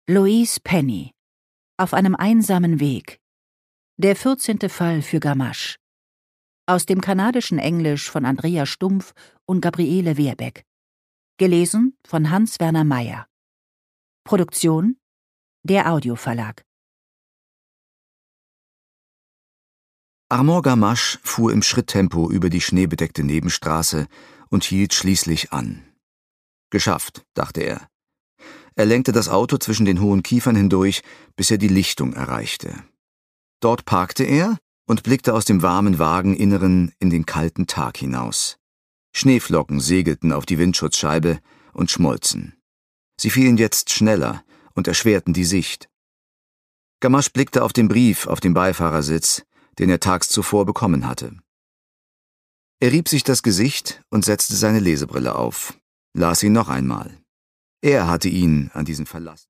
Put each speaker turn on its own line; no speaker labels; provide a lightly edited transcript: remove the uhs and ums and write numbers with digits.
Louise Penny. Auf einem einsamen Weg. Der 14. Fall für Gamache. Aus dem kanadischen Englisch von Andrea Stumpf und Gabriele Wehrbeck. Gelesen von Hans-Werner Meyer. Produktion: der Audioverlag.
Armand Gamache fuhr im Schritttempo über die schneebedeckte Nebenstraße und hielt schließlich an. Geschafft, dachte er. Er lenkte das Auto zwischen den hohen Kiefern hindurch, bis er die Lichtung erreichte. Dort parkte er und blickte aus dem warmen Wageninneren in den kalten Tag hinaus. Schneeflocken segelten auf die Windschutzscheibe und schmolzen. Sie fielen jetzt schneller und erschwerten die Sicht. Gamache blickte auf den Brief auf dem Beifahrersitz, den er tags zuvor bekommen hatte. Er rieb sich das Gesicht und setzte seine Lesebrille auf, las ihn noch einmal. Er hatte ihn an diesen verlassen.